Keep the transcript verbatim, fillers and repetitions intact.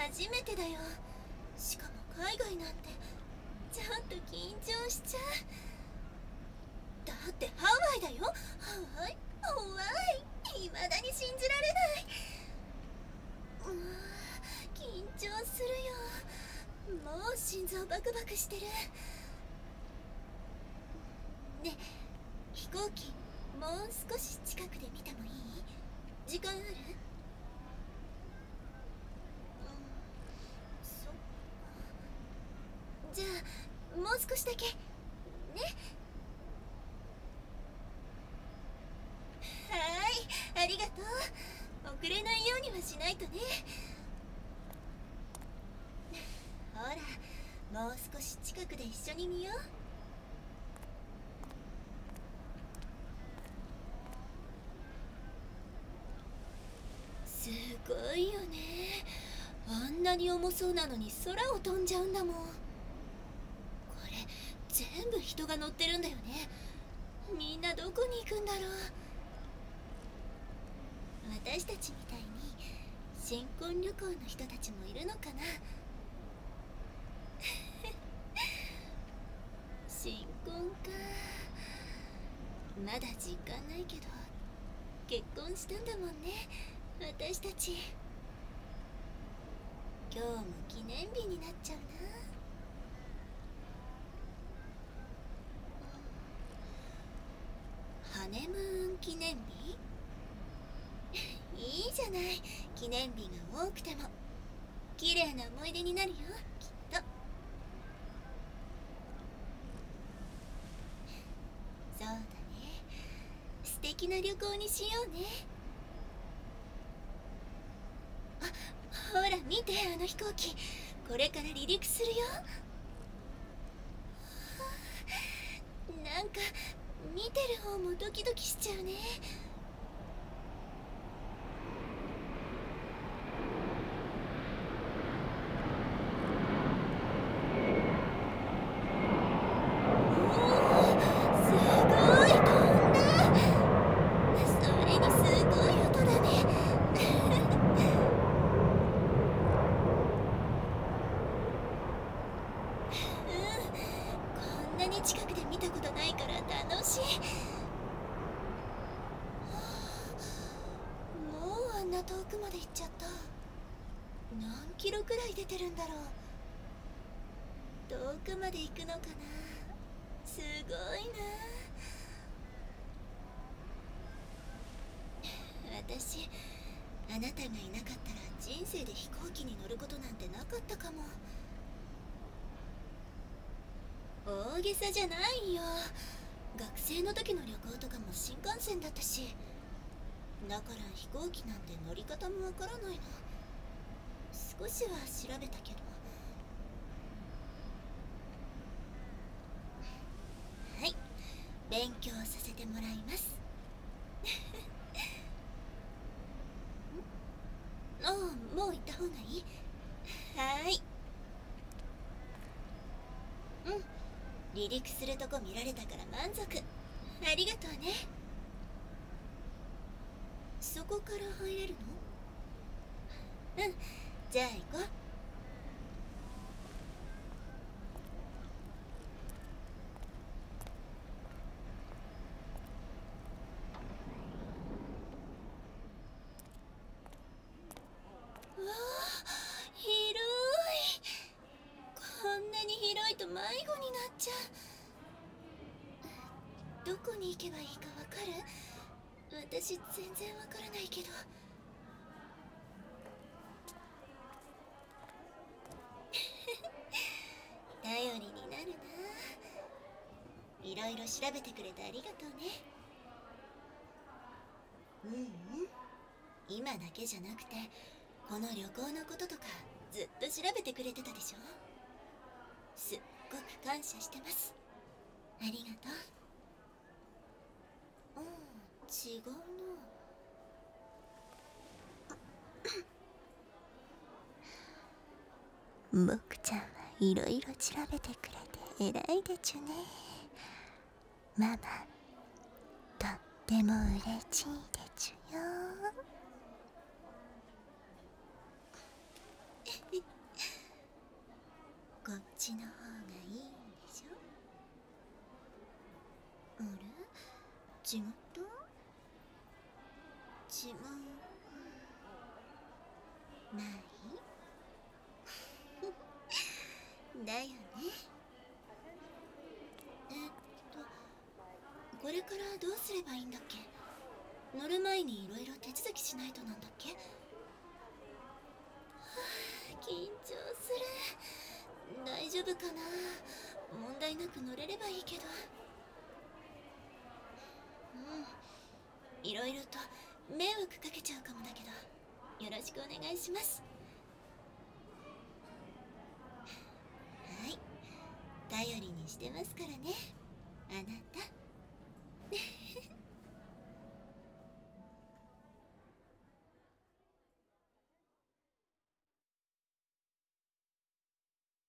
初めてだよ。しかも海外なんてちょっと緊張しちゃう。だってハワイだよ。ハワイハワイ、未だに信じられない。うわ緊張するよ。もう心臓バクバクしてる。ね、飛行機もう少し近くで見てもいい？時間ある？じゃあもう少しだけね。はーい、ありがとう。遅れないようにはしないとね。ほら、もう少し近くで一緒に見よう。すごいよね。あんなに重そうなのに空を飛んじゃうんだもん。これ全部人が乗ってるんだよね。みんなどこに行くんだろう。私たちみたいに新婚旅行の人たちもいるのかな。新婚か。まだ実感ないけど結婚したんだもんね、私たち。今日も記念日になっちゃうな。ハネムーン記念日いいじゃない。記念日が多くても綺麗な思い出になるよ、きっと。そうだね、素敵な旅行にしようね。あ、ほら見て、あの飛行機これから離陸するよ。なんか見てる方もドキドキしちゃうね。近くで見たことないから楽しい。もうあんな遠くまで行っちゃった。何キロくらい出てるんだろう。遠くまで行くのかな。すごいな。私、あなたがいなかったら人生で飛行機に乗ることなんてなかったかも。大げさじゃないよ。学生の時の旅行とかも新幹線だったし。だから飛行機なんて乗り方もわからないの。少しは調べたけど。はい、勉強させてもらいます。ああ、もう行った方がいい？はーい。うん、離陸するとこ見られたから満足。ありがとうね。そこから入れるの？うん、じゃあ行こう。わあ、広い。こんなに広いと迷子になっちゃう。どこに行けばいいかわかる？私全然わからないけど。頼りになるな。いろいろ調べてくれてありがとうね。うんうん、今だけじゃなくてこの旅行のこととかずっと調べてくれてたでしょ。すっごく感謝してます。ありがとう。うん、違うな。僕ちゃんはいろいろ調べてくれて偉いでちゅね。ママとっても嬉しいでちゅよ。 こっちの方がいいんでしょ。あれ、違った？違うないだよね。えっとこれからどうすればいいんだっけ。乗る前にいろいろ手続きしないとなんだっけ。はあ、緊張する。大丈夫かな。問題なく乗れればいいけど。うん、いろいろと迷惑かけちゃうかもだけど、よろしくお願いします。はい、頼りにしてますからね、あなた。